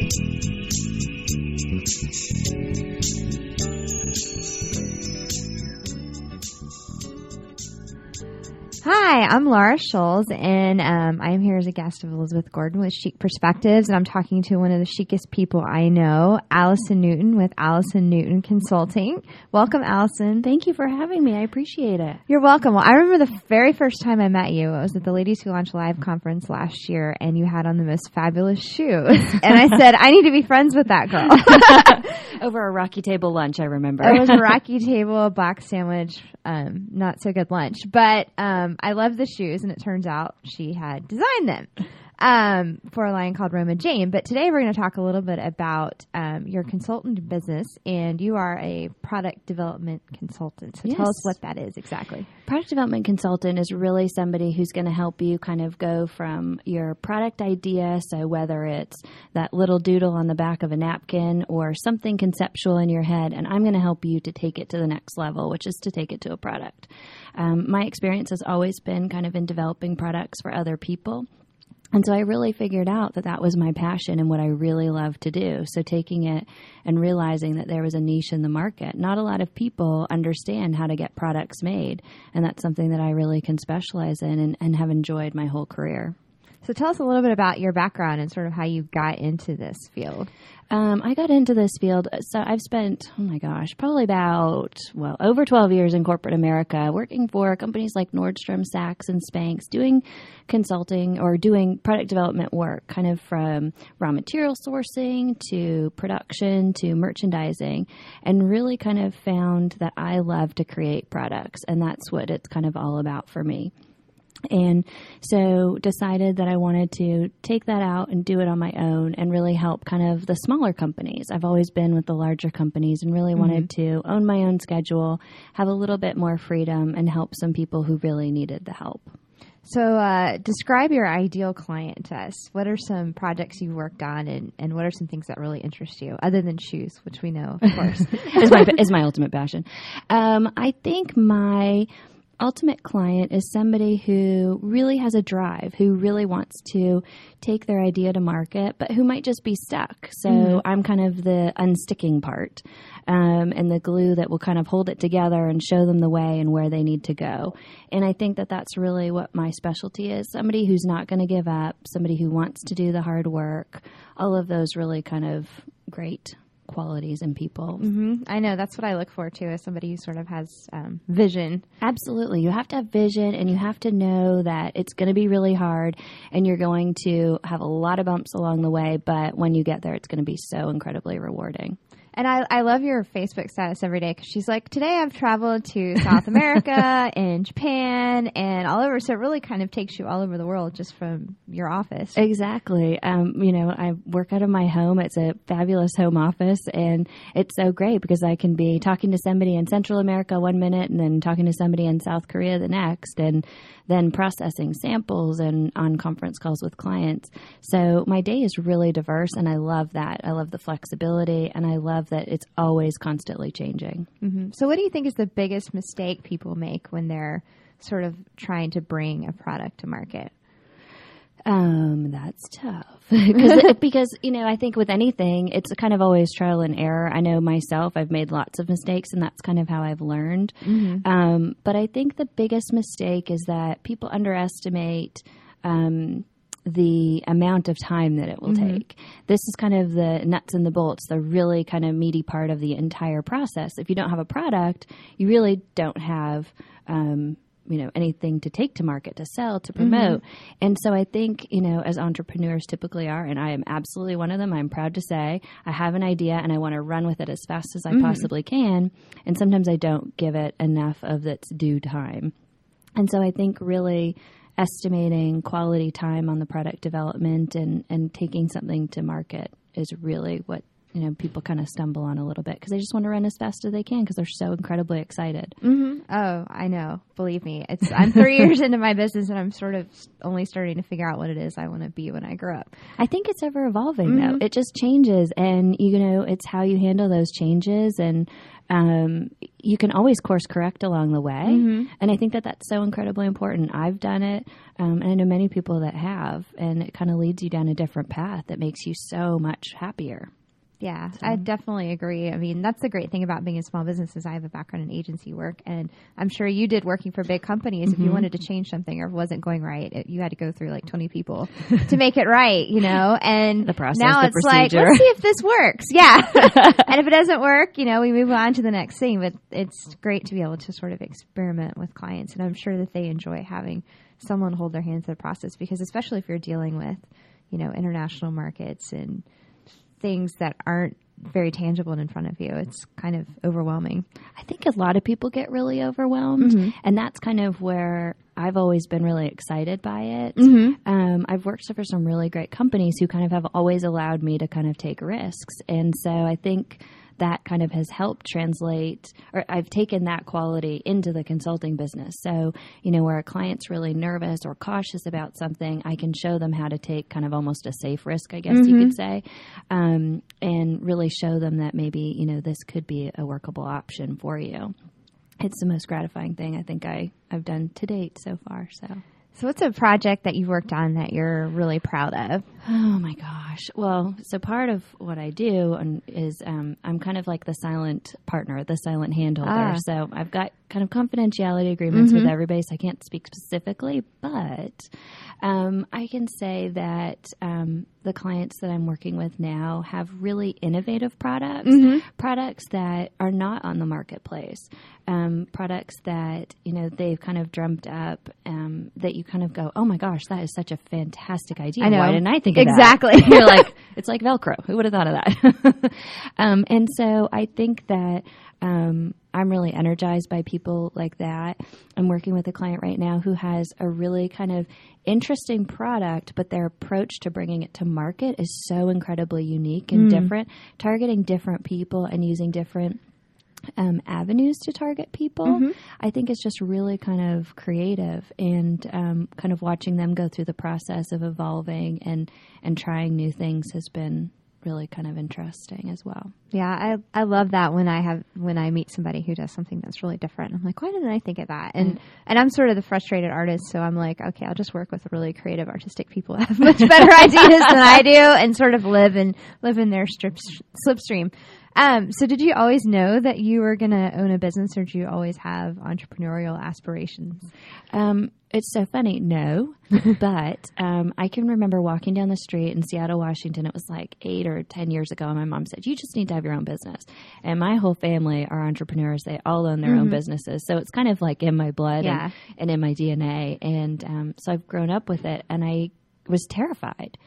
Hi, I'm Laura Scholes, and I am here as a guest of Elizabeth Gordon with Chic Perspectives, and I'm talking to one of the chicest people I know, Allison Newton with Allison Newton Consulting. Welcome, Allison. Thank you for having me. I appreciate it. You're welcome. Well, I remember the very first time I met you. It was at the Ladies Who Launch Live conference last year, and you had on the most fabulous shoes. And I said, I need to be friends with that girl. Over a Rocky Table lunch, I remember. It was a Rocky Table, a black sandwich, not so good lunch. But I love the shoes, and it turns out she had designed them for a line called Roma Jane. But today we're going to talk a little bit about your consultant business, and you are a product development consultant. So Yes. tell us what that is exactly. Product development consultant is really somebody who's going to help you kind of go from your product idea, so whether it's that little doodle on the back of a napkin or something conceptual in your head, and I'm going to help you to take it to the next level, which is to take it to a product. My experience has always been kind of in developing products for other people. And so I really figured out that that was my passion and what I really love to do. So taking it and realizing that there was a niche in the market. Not a lot of people understand how to get products made. And that's something that I really can specialize in and have enjoyed my whole career. So tell us a little bit about your background and sort of how you got into this field. I got into this field, so I've spent, probably about, over 12 years in corporate America, working for companies like Nordstrom, Saks, and Spanx, doing consulting or doing product development work, kind of from raw material sourcing to production to merchandising, and really kind of found that I love to create products, and that's what it's kind of all about for me. And so decided that I wanted to take that out and do it on my own and really help kind of the smaller companies. I've always been with the larger companies and really wanted to own my own schedule, have a little bit more freedom, and help some people who really needed the help. So describe your ideal client to us. What are some projects you've worked on, and what are some things that really interest you, other than shoes, which we know, of course, is my ultimate passion. I think my ultimate client is somebody who really has a drive, who really wants to take their idea to market, but who might just be stuck. So I'm kind of the unsticking part and the glue that will kind of hold it together and show them the way and where they need to go. And I think that that's really what my specialty is, somebody who's not going to give up, somebody who wants to do the hard work, all of those really kind of great qualities in people. I know. That's what I look for, too, as somebody who sort of has vision. Absolutely. You have to have vision, and you have to know that it's going to be really hard, and you're going to have a lot of bumps along the way, but when you get there, it's going to be so incredibly rewarding. And I love your Facebook status every day because she's like, today I've traveled to South America and Japan and all over. So it really kind of takes you all over the world just from your office. Exactly. I work out of my home. It's a fabulous home office, and it's so great because I can be talking to somebody in Central America one minute and then talking to somebody in South Korea the next, and then processing samples and on conference calls with clients. So my day is really diverse, and I love that. I love the flexibility, and I love that it's always constantly changing. So what do you think is the biggest mistake people make when they're sort of trying to bring a product to market? That's tough because, I think with anything, it's kind of always trial and error. I know myself, I've made lots of mistakes, and that's kind of how I've learned. But I think the biggest mistake is that people underestimate the amount of time that it will take. This is kind of the nuts and the bolts, the really kind of meaty part of the entire process. If you don't have a product, you really don't have anything to take to market, to sell, to promote. And so I think, as entrepreneurs typically are, and I am absolutely one of them, I'm proud to say, I have an idea and I want to run with it as fast as I possibly can. And sometimes I don't give it enough of its due time. And so I think really estimating quality time on the product development and taking something to market is really what people kind of stumble on a little bit because they just want to run as fast as they can because they're so incredibly excited. Mm-hmm. Oh, I know. Believe me. I'm 3 years into my business and I'm sort of only starting to figure out what it is I want to be when I grow up. I think it's ever evolving though. It just changes, and it's how you handle those changes, and you can always course correct along the way. And I think that that's so incredibly important. I've done it, and I know many people that have, and it kind of leads you down a different path that makes you so much happier. Yeah, I definitely agree. I mean, that's the great thing about being a small business is I have a background in agency work, and I'm sure you did working for big companies. If you wanted to change something or it wasn't going right, you had to go through like 20 people to make it right, and the process, now the it's procedure. like, let's see if this works. Yeah. And if it doesn't work, we move on to the next thing, but it's great to be able to sort of experiment with clients, and I'm sure that they enjoy having someone hold their hand through the process, because especially if you're dealing with, international markets and things that aren't very tangible and in front of you, it's kind of overwhelming. I think a lot of people get really overwhelmed, and that's kind of where I've always been really excited by it. I've worked for some really great companies who kind of have always allowed me to kind of take risks, and so I think that kind of has helped translate, or I've taken that quality into the consulting business. So, where a client's really nervous or cautious about something, I can show them how to take kind of almost a safe risk, I guess you could say, and really show them that maybe, this could be a workable option for you. It's the most gratifying thing I think I've done to date so far. So what's a project that you've worked on that you're really proud of? Oh my gosh. Well, so part of what I do is I'm kind of like the silent partner, the silent handholder. So I've got kind of confidentiality agreements with everybody, so I can't speak specifically, but I can say that the clients that I'm working with now have really innovative products, products that are not on the marketplace, products that, they've kind of dreamt up, that you kind of go, oh my gosh, that is such a fantastic idea. I know. Why didn't I think of exactly. that? You're like, it's like Velcro. Who would have thought of that? And so I think that I'm really energized by people like that. I'm working with a client right now who has a really kind of interesting product, but their approach to bringing it to market is so incredibly unique and different, targeting different people and using different avenues to target people. I think it's just really kind of creative, and kind of watching them go through the process of evolving and trying new things has been really kind of interesting as well. Yeah, I love that when I meet somebody who does something that's really different. I'm like, why didn't I think of that? And I'm sort of the frustrated artist, so I'm like, okay, I'll just work with really creative, artistic people who have much better ideas than I do, and sort of live in their slipstream. So did you always know that you were going to own a business, or did you always have entrepreneurial aspirations? It's so funny. No, but I can remember walking down the street in Seattle, Washington. It was like 8 or 10 years ago, and my mom said, you just need to have your own business. And my whole family are entrepreneurs. They all own their own businesses. So it's kind of like in my blood and in my DNA. And so I've grown up with it, and I was terrified.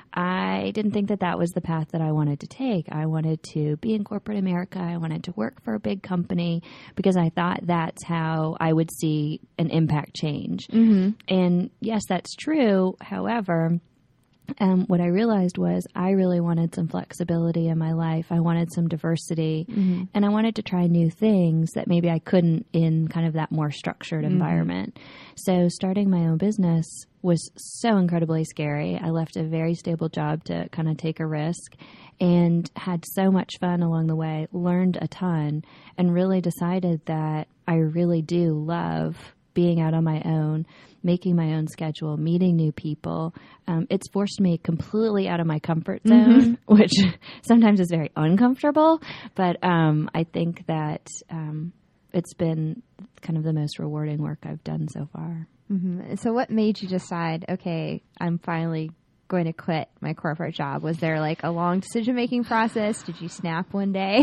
I didn't think that was the path that I wanted to take. I wanted to be in corporate America. I wanted to work for a big company because I thought that's how I would see an impact change. And yes, that's true. However, what I realized was I really wanted some flexibility in my life. I wanted some diversity, and I wanted to try new things that maybe I couldn't in kind of that more structured environment. So starting my own business was so incredibly scary. I left a very stable job to kind of take a risk, and had so much fun along the way, learned a ton, and really decided that I really do love being out on my own, making my own schedule, meeting new people. It's forced me completely out of my comfort zone, which sometimes is very uncomfortable. But I think that it's been kind of the most rewarding work I've done so far. So what made you decide, okay, I'm finally going to quit my corporate job? Was there like a long decision-making process? Did you snap one day?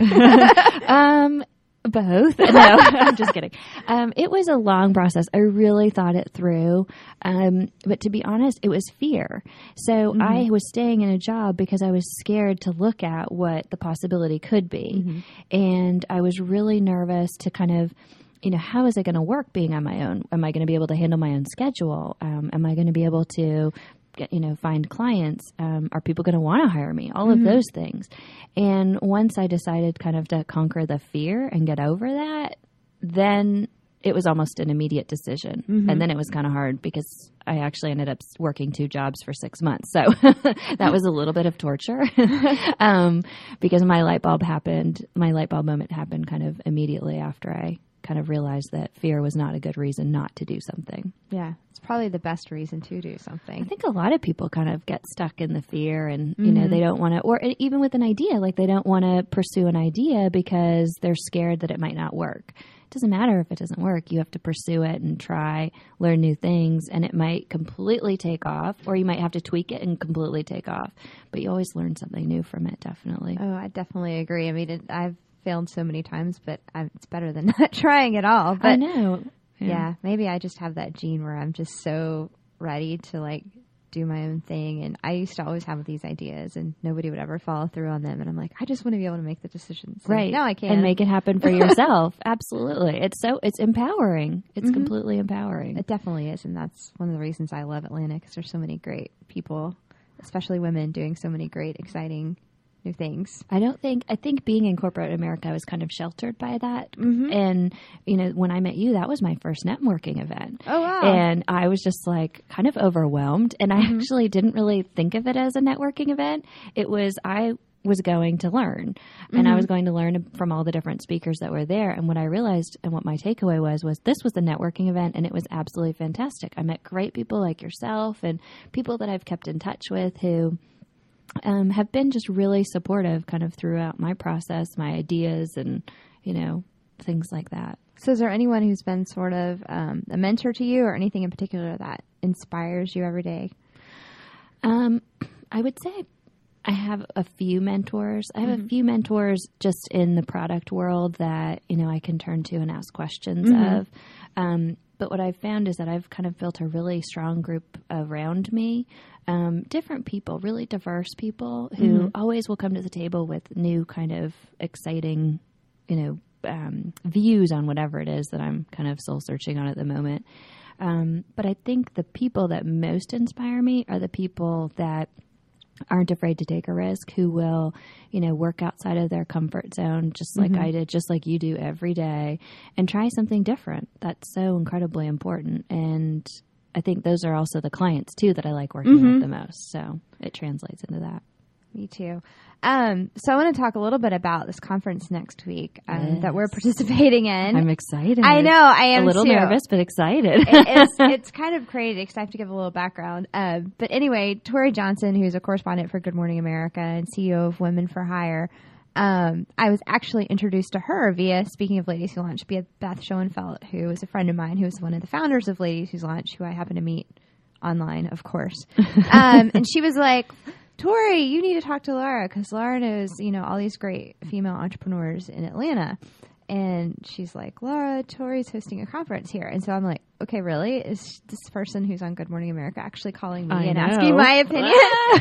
Both. No, I'm just kidding. It was a long process. I really thought it through. But to be honest, it was fear. So I was staying in a job because I was scared to look at what the possibility could be. And I was really nervous to kind of, how is it going to work being on my own? Am I going to be able to handle my own schedule? Am I going to be able to find clients? Are people going to want to hire me? All of those things. And once I decided kind of to conquer the fear and get over that, then it was almost an immediate decision. And then it was kind of hard because I actually ended up working 2 jobs for 6 months. So that was a little bit of torture because my light bulb moment happened kind of immediately after I kind of realized that fear was not a good reason not to do something. Yeah. It's probably the best reason to do something. I think a lot of people kind of get stuck in the fear and, they don't want to, or even with an idea, like they don't want to pursue an idea because they're scared that it might not work. It doesn't matter if it doesn't work. You have to pursue it and try, learn new things, and it might completely take off, or you might have to tweak it and completely take off. But you always learn something new from it, definitely. Oh, I definitely agree. I mean, I've failed so many times, but it's better than not trying at all. But I know. Yeah, maybe I just have that gene where I'm just so ready to like do my own thing. And I used to always have these ideas and nobody would ever follow through on them. And I'm like, I just want to be able to make the decisions. Right. Now I can. And make it happen for yourself. Absolutely. It's empowering. It's completely empowering. It definitely is. And that's one of the reasons I love Atlanta, because there's so many great people, especially women, doing so many great, exciting new things. I think being in corporate America, I was kind of sheltered by that. And, when I met you, that was my first networking event. Oh, wow. And I was just like kind of overwhelmed. And I actually didn't really think of it as a networking event. I was going to learn, and I was going to learn from all the different speakers that were there. And what I realized and what my takeaway was this was a networking event, and it was absolutely fantastic. I met great people like yourself and people that I've kept in touch with who have been just really supportive kind of throughout my process, my ideas, and, things like that. So is there anyone who's been sort of a mentor to you, or anything in particular that inspires you every day? I would say I have a few mentors. I have a few mentors just in the product world that, I can turn to and ask questions of. But what I've found is that I've kind of built a really strong group around me, different people, really diverse people who always will come to the table with new kind of exciting, views on whatever it is that I'm kind of soul searching on at the moment. But I think the people that most inspire me are the people that aren't afraid to take a risk, who will, work outside of their comfort zone, just like I did, just like you do every day, and try something different. That's so incredibly important. And I think those are also the clients too that I like working with the most. So it translates into that. Me too. So I want to talk a little bit about this conference next week that we're participating in. I'm excited. I know, I am a little too. nervous, but excited. It's kind of crazy because I have to give a little background. But anyway, Tori Johnson, who's a correspondent for Good Morning America and CEO of Women for Hire, I was actually introduced to her via, speaking of Ladies Who Launch, via Beth Schoenfeld, who is a friend of mine, who is one of the founders of Ladies Who Launch, who I happen to meet online, of course. And she was like, Tori, you need to talk to Laura, because Laura knows, all these great female entrepreneurs in Atlanta. And she's like, Laura, Tori's hosting a conference here. And so I'm like, okay, really? Is this person who's on Good Morning America actually calling me and asking my opinion?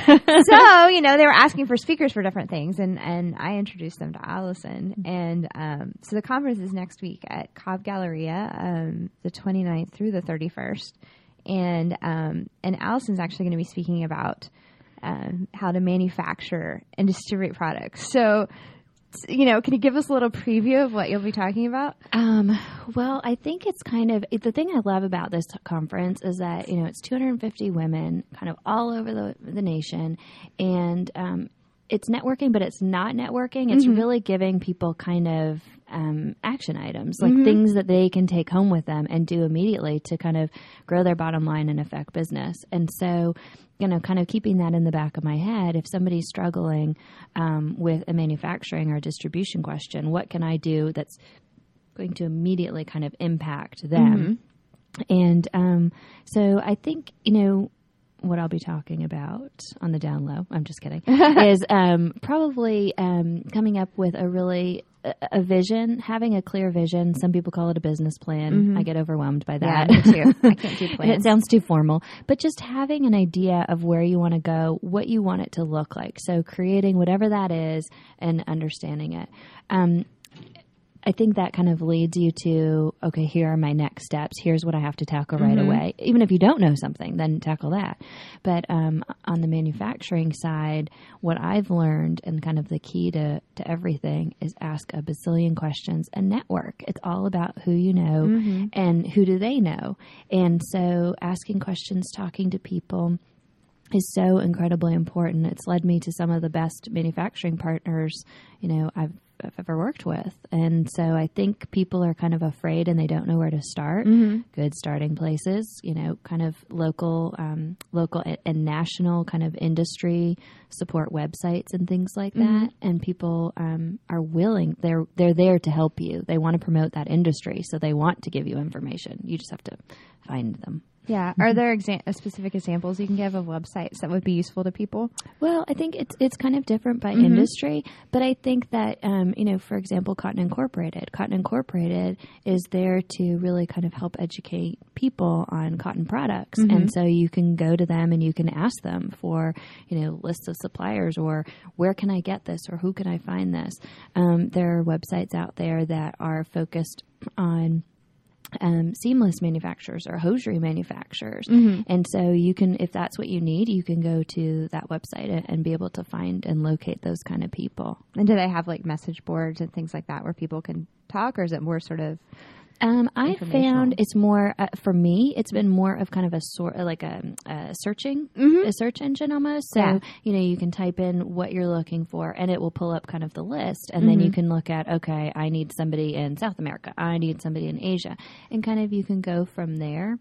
So, they were asking for speakers for different things. And I introduced them to Allison. And so the conference is next week at Cobb Galleria, the 29th through the 31st. And Allison's actually going to be speaking about how to manufacture and distribute products. So, can you give us a little preview of what you'll be talking about? Well, I think it's kind of, the thing I love about this conference is that, it's 250 women kind of all over the nation, and it's networking, but it's not networking. It's really giving people kind of action items, like things that they can take home with them and do immediately to kind of grow their bottom line and affect business. And so, kind of keeping that in the back of my head, if somebody's struggling with a manufacturing or distribution question, what can I do that's going to immediately kind of impact them? And so I think, what I'll be talking about on the down low, I'm just kidding, is probably coming up with a vision, having a clear vision. Some people call it a business plan. I get overwhelmed by that. Yeah, me too. I can't do plans. It sounds too formal. But just having an idea of where you want to go, what you want it to look like. So creating whatever that is and understanding it. I think that kind of leads you to, okay, here are my next steps. Here's what I have to tackle right away. Even if you don't know something, then tackle that. But on the manufacturing side, what I've learned and kind of the key to everything is ask a bazillion questions and network. It's all about who you know and who do they know. And so asking questions, talking to people is so incredibly important. It's led me to some of the best manufacturing partners, I've ever worked with. And so I think people are kind of afraid and they don't know where to start. Good starting places, kind of local and national kind of industry support websites and things like that. And people are willing, they're there to help you. They want to promote that industry. So they want to give you information. You just have to find them. Yeah. Are there specific examples you can give of websites that would be useful to people? Well, I think it's kind of different by industry, but I think that, for example, Cotton Incorporated is there to really kind of help educate people on cotton products. And so you can go to them and you can ask them for, lists of suppliers or where can I get this or who can I find this? There are websites out there that are focused on seamless manufacturers or hosiery manufacturers. And so you can, if that's what you need, you can go to that website and be able to find and locate those kind of people. And do they have like message boards and things like that where people can talk, or is it more sort of I found it's more, for me, it's been more of kind of a sort like a searching, a search engine almost. So, you can type in what you're looking for and it will pull up kind of the list. And then you can look at, okay, I need somebody in South America. I need somebody in Asia. And kind of you can go from there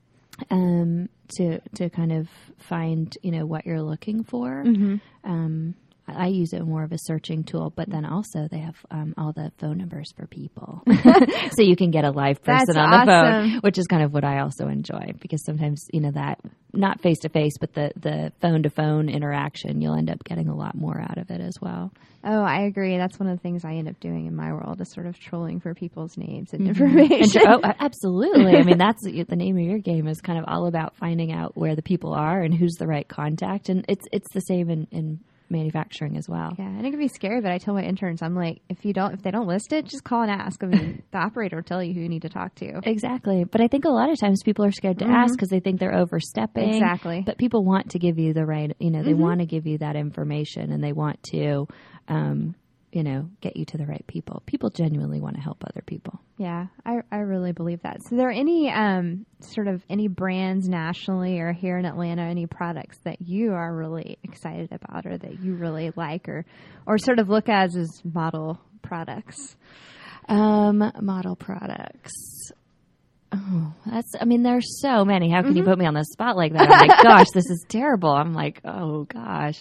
to kind of find, what you're looking for. I use it more of a searching tool, but then also they have all the phone numbers for people. So you can get a live person on the phone, which is kind of what I also enjoy, because sometimes, that not face-to-face, but the phone-to-phone interaction, you'll end up getting a lot more out of it as well. Oh, I agree. That's one of the things I end up doing in my world, is sort of trolling for people's names and information. Absolutely. I mean, that's the name of your game, is kind of all about finding out where the people are and who's the right contact. And it's the same in manufacturing as well. Yeah, and it can be scary, but I tell my interns, I'm like, if they don't list it, just call and ask. I mean, the operator will tell you who you need to talk to. Exactly. But I think a lot of times people are scared to ask because they think they're overstepping. Exactly. But people want to give you the right, they want to give you that information, and they want to, get you to the right people. People genuinely want to help other people. Yeah, I really believe that. So, are there any any brands nationally or here in Atlanta, any products that you are really excited about or that you really like or sort of look as model products? Model products. Oh, there's so many. How can you put me on the spot like that? I'm like, gosh, this is terrible. I'm like, oh gosh.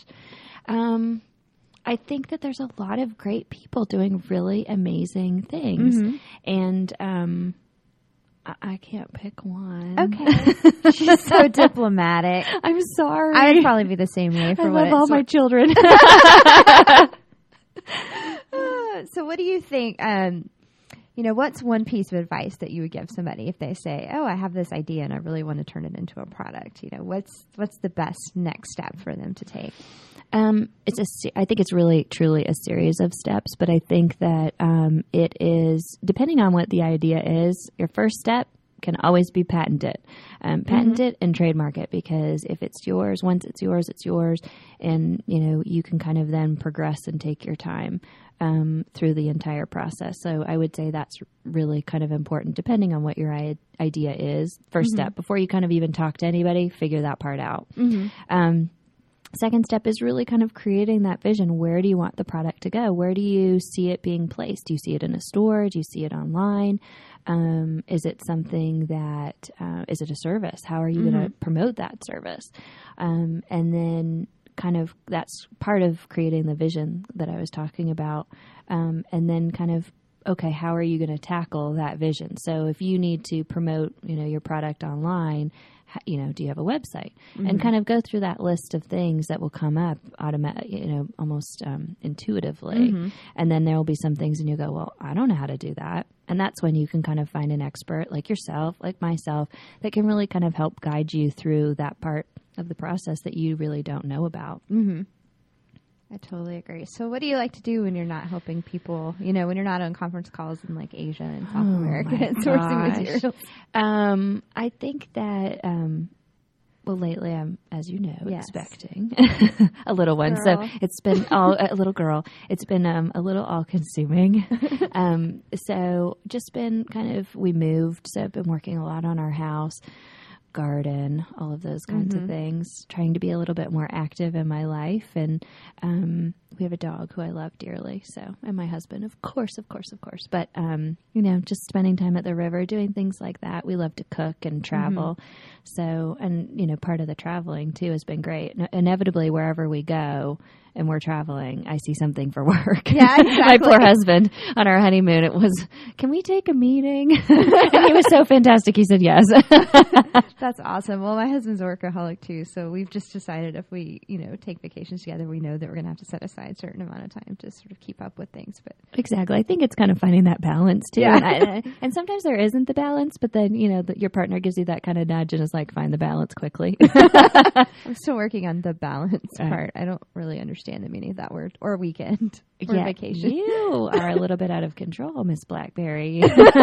I think that there's a lot of great people doing really amazing things. And I can't pick one. Okay. She's so diplomatic. I'm sorry. I would probably be the same way for I love all my children. So what do you think, what's one piece of advice that you would give somebody if they say, oh, I have this idea and I really want to turn it into a product? What's the best next step for them to take? I think it's really truly a series of steps, but I think that it is, depending on what the idea is, your first step can always be patent it. Patent it and trademark it, because if it's yours, once it's yours, and you can kind of then progress and take your time through the entire process. So I would say that's really kind of important, depending on what your idea is. First step, before you kind of even talk to anybody, figure that part out. Second step is really kind of creating that vision. Where do you want the product to go? Where do you see it being placed? Do you see it in a store? Do you see it online? Is it something that, is it a service? How are you going to promote that service? And then kind of, that's part of creating the vision that I was talking about. And then kind of, okay, how are you going to tackle that vision? So if you need to promote, your product online, do you have a website? And kind of go through that list of things that will come up almost intuitively. And then there will be some things and you go, well, I don't know how to do that. And that's when you can kind of find an expert like yourself, like myself, that can really kind of help guide you through that part of the process that you really don't know about. I totally agree. So what do you like to do when you're not helping people, when you're not on conference calls in like Asia and South America and sourcing materials? I think that, well, lately I'm, as you know, expecting a little one. Girl. So it's been a little girl. It's been a little all consuming. So just been we moved. So I've been working a lot on our house, garden, all of those kinds of things, trying to be a little bit more active in my life. And we have a dog who I love dearly. So, and my husband, of course. But, just spending time at the river, doing things like that. We love to cook and travel. So, and, part of the traveling too has been great. Inevitably, wherever we go and we're traveling, I see something for work. Yeah, exactly. My poor husband on our honeymoon, it was, can we take a meeting? And he was so fantastic. He said yes. That's awesome. Well, my husband's a workaholic too. So we've just decided if we, take vacations together, we know that we're going to have to set aside a certain amount of time to sort of keep up with things. But exactly. I think it's kind of finding that balance too. Yeah. And sometimes there isn't the balance, but then, your partner gives you that kind of nudge and is like, find the balance quickly. I'm still working on the balance part. I don't really understand the meaning of that word, or weekend or vacation. You are a little bit out of control, Miss Blackberry.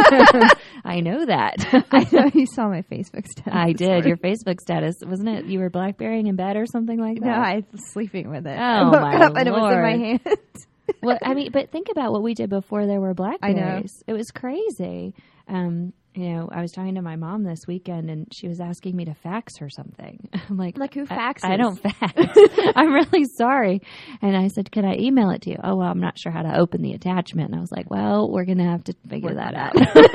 I know that. I know you saw my Facebook status. I did. Your Facebook status, wasn't it? You were Blackberrying in bed or something like that? No, I was sleeping with it. Oh, I woke my up and it was in my hand. Well, I mean, but think about what we did before there were Blackberries. I know. It was crazy. I was talking to my mom this weekend and she was asking me to fax her something. I'm like who faxes? I don't fax. I'm really sorry. And I said, can I email it to you? Oh, well, I'm not sure how to open the attachment. And I was like, well, we're going to have to figure that out.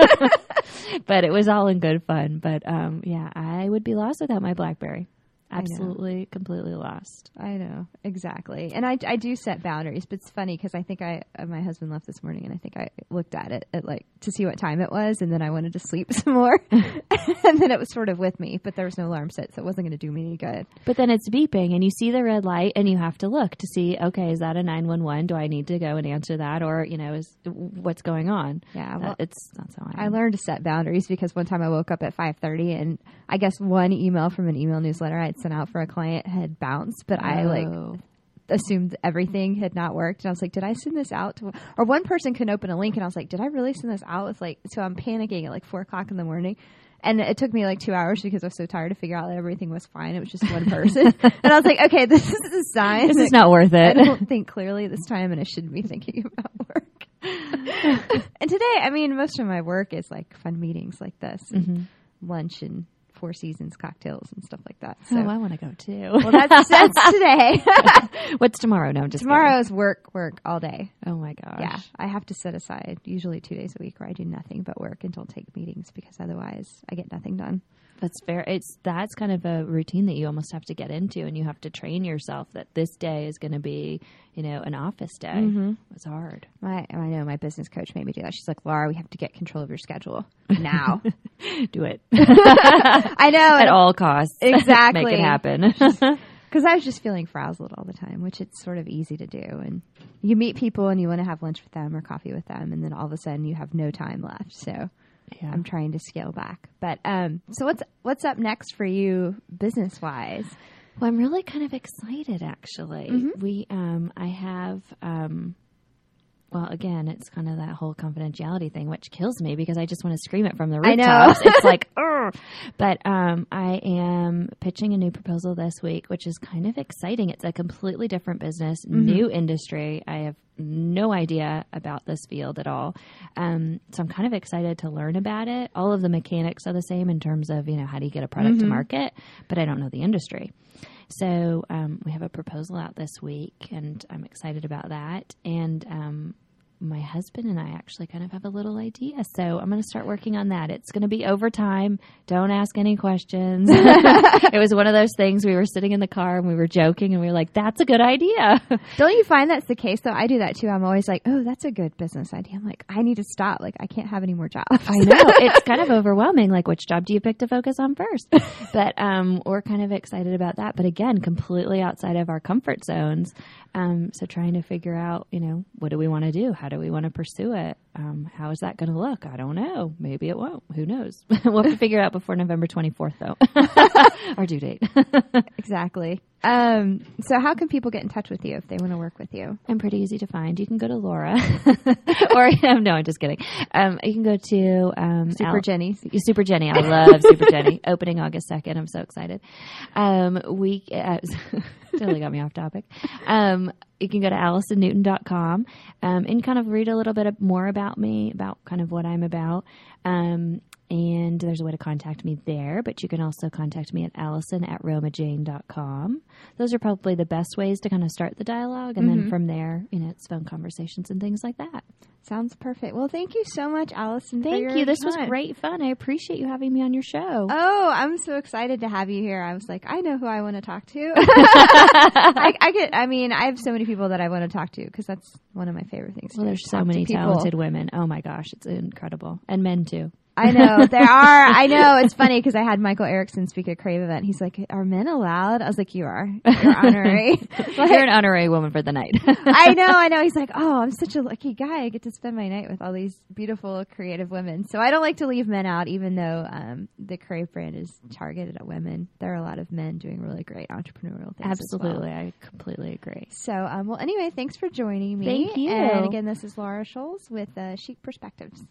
But it was all in good fun. But I would be lost without my BlackBerry. Absolutely, completely lost. I know, exactly. And I do set boundaries, but it's funny because I think my husband left this morning and I think I looked at it to see what time it was, and then I wanted to sleep some more. And then it was sort of with me, but there was no alarm set, so it wasn't going to do me any good. But then it's beeping and you see the red light and you have to look to see, okay, is that a 911? Do I need to go and answer that? Or, is what's going on? Yeah, well, that's how I learned to set boundaries because one time I woke up at 5:30 and I guess one email from an email newsletter I'd sent out for a client had bounced, but I assumed everything had not worked. And I was like, did I send this out to, or one person couldn't open a link and I was like, did I really send this out? It's so I'm panicking at 4:00 in the morning. And it took me 2 hours because I was so tired to figure out that everything was fine. It was just one person. And I was like, okay, this is a sign. This is not worth it. I don't think clearly this time and I shouldn't be thinking about work. And today, most of my work is fun meetings like this and lunch and Four Seasons cocktails and stuff like that. So I want to go too. Well, that's today. What's tomorrow? No, I'm just Tomorrow's work all day. Oh my gosh. Yeah, I have to set aside usually 2 days a week where I do nothing but work and don't take meetings because otherwise I get nothing done. That's fair. That's kind of a routine that you almost have to get into, and you have to train yourself that this day is going to be, an office day. It's hard. I know my business coach made me do that. She's like, Laura, we have to get control of your schedule now. Do it. I know. At all costs. Exactly. Make it happen. Because I was just feeling frazzled all the time, which it's sort of easy to do. And you meet people and you want to have lunch with them or coffee with them, and then all of a sudden you have no time left. So yeah. I'm trying to scale back. But so what's up next for you business wise? Well, I'm really kind of excited actually. I have well, again, it's kind of that whole confidentiality thing, which kills me because I just want to scream it from the rooftops. It's like, ugh. But I am pitching a new proposal this week, which is kind of exciting. It's a completely different business, new industry. I have no idea about this field at all. So I'm kind of excited to learn about it. All of the mechanics are the same in terms of, how do you get a product to market, but I don't know the industry. So we have a proposal out this week, and I'm excited about that. And my husband and I actually kind of have a little idea. So I'm going to start working on that. It's going to be overtime. Don't ask any questions. It was one of those things. We were sitting in the car and we were joking and we were like, that's a good idea. Don't you find that's the case though? I do that too. I'm always like, oh, that's a good business idea. I'm like, I need to stop. I can't have any more jobs. I know. It's kind of overwhelming. Which job do you pick to focus on first? But we're kind of excited about that. But again, completely outside of our comfort zones. So trying to figure out, what do we want to do? How do we want to pursue it? how is that going to look? I don't know. Maybe it won't. Who knows? We'll have to figure it out before November 24th, though. Our due date. Exactly. So how can people get in touch with you if they want to work with you? I'm pretty easy to find. You can go to Laura, or no, I'm just kidding. You can go to Super Jenny. Super Jenny. I love Super Jenny. Opening August 2nd. I'm so excited. Totally got me off topic. You can go to AllisonNewton.com and kind of read a little bit more about me, about kind of what I'm about. And there's a way to contact me there, but you can also contact me at allison@romajane.com. Those are probably the best ways to kind of start the dialogue. And then from there, it's phone conversations and things like that. Sounds perfect. Well, thank you so much, Allison. Thank you. This was great fun. I appreciate you having me on your show. Oh, I'm so excited to have you here. I was like, I know who I want to talk to. I have so many people that I want to talk to because that's one of my favorite things. Well, there's so many talented women. Oh my gosh, it's incredible. And men too. I know there are. I know it's funny because I had Michael Erickson speak at Crave event. He's like, "Are men allowed?" I was like, "You are. You're honorary. You're an honorary woman for the night." I know. He's like, "Oh, I'm such a lucky guy. I get to spend my night with all these beautiful, creative women." So I don't like to leave men out, even though the Crave brand is targeted at women. There are a lot of men doing really great entrepreneurial things. Absolutely, as well. I completely agree. So, well, anyway, thanks for joining me. Thank you. And again, this is Laura Scholes with Chic Perspectives.